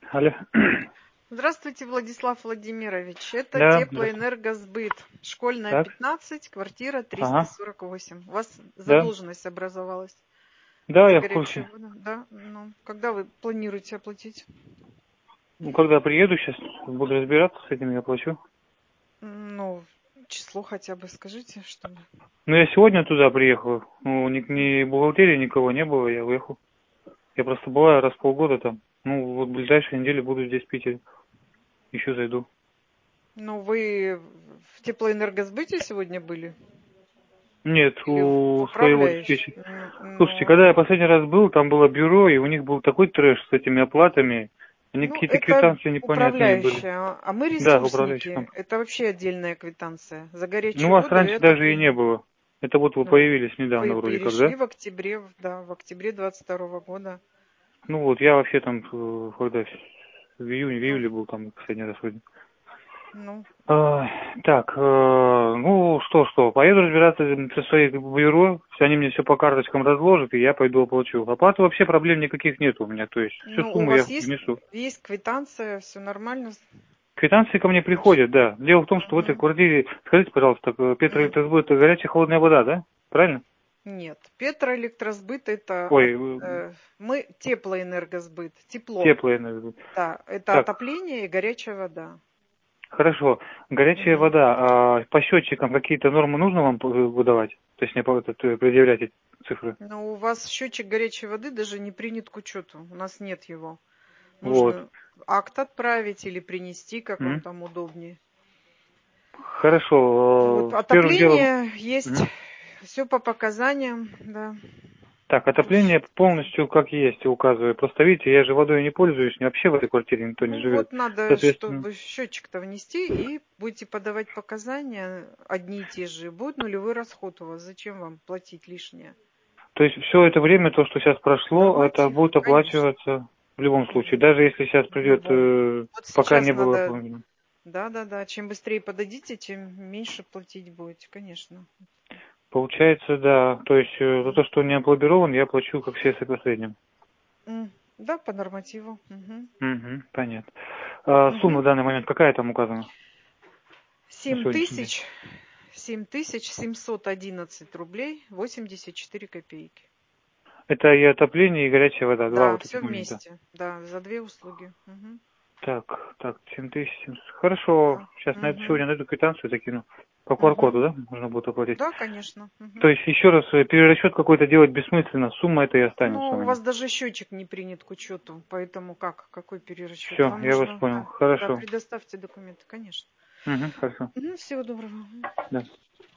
Алло. Здравствуйте, Владислав Владимирович. Это Да, здравствуйте. Теплоэнергосбыт. Школьная Так, 15, квартира ага, 348. У вас да. задолженность образовалась Да, за я в горячую курсе. воду, да? Ну, когда вы планируете оплатить? Ну, когда приеду сейчас, буду разбираться с этим, я плачу. Ну, число хотя бы скажите, чтобы... Ну, я сегодня туда приехал. Ну, ни бухгалтерии никого не было, я уехал. Я просто бываю раз в полгода там. Ну, вот в ближайшие недели буду здесь в Питере. Еще зайду. Ну, вы в Теплоэнергосбыте сегодня были? Нет, Или в у своего управляющей? диспетчера. Слушайте, когда я Ну, последний раз был, там было бюро, и у них был такой трэш с этими оплатами. Они ну, какие-то это квитанции непонятные были. управляющая, а мы Да, управляющий ресурсники. компания. Это вообще отдельная квитанция. За Ну, у горячую вас воду и раньше даже и не отопление. было. Это вот вы Ну, появились недавно вы вроде как, да? перешли в октябре, да, в октябре 22 года. Ну вот, я вообще там, когда в Ну, июле был там последний раз вроде. ну, А, так, ну что, поеду разбираться со своей бюро, они мне все по карточкам разложат, и я пойду оплачу. Оплаты вообще проблем никаких нет у меня, то есть всю ну, у сумму я вас есть, внесу. есть квитанция, все нормально, Квитанции ко мне значит. приходят, да. Дело в том, что в этой Мгм. квартире, скажите, пожалуйста, Петроэлектросбыт это горячая холодная вода, да? Правильно? Нет, Петроэлектросбыт это Ой, мы теплоэнергосбыт, тепло, теплая, наверное. да, это Так, отопление и горячая вода. хорошо. Горячая Мгм. вода. А по счетчикам какие-то нормы нужно вам выдавать? То есть мне предъявлять эти цифры? Но у вас счетчик горячей воды даже не принят к учету, у нас нет его. Вот. Нужно акт отправить или принести, как вам М. там удобнее. Хорошо. Вот Первым делом... отопление есть, Мгм. все по показаниям, да. Так, отопление полностью как есть указываю. Просто видите, я же водой не пользуюсь, вообще в этой квартире никто не Ну живет. вот надо, Соответственно, чтобы счетчик-то внести и будете подавать показания одни и те же. Будет нулевой расход у вас. Зачем вам платить лишнее? то есть все это время, то, что сейчас прошло, это Норматив, будет конечно. оплачиваться в любом случае. Мгм. Даже если сейчас В придет, любом. Вот пока сейчас не было надо, оформлено. да. Чем быстрее подадите, тем меньше платить будете, конечно. Получается, да. То есть за М. то, что он не опломбирован, я плачу как все с последним. Да, по нормативу. Мгм. Угу, понятно. Сумма Мгм. в данный момент какая там указана на 7 сегодняшний день? тысяч, 7 711 рублей 84 копейки. Это и отопление, и горячая вода, два Да, вот все этих момента. вместе. Да, за две услуги. Мгм. Так, 7700. Хорошо, Да. сейчас Мгм. сегодня найду квитанцию, закину. По QR-коду, Мгм. да, можно будет оплатить? Да, конечно. То Мгм. есть, еще раз, перерасчет какой-то делать бессмысленно, сумма эта и останется Ну, у у меня. вас даже счетчик не принят к учету, поэтому как? Какой перерасчет? Все, Вам я вас нужно, понял. да, Хорошо. предоставьте документы, конечно. Угу, хорошо. Всего доброго. Да.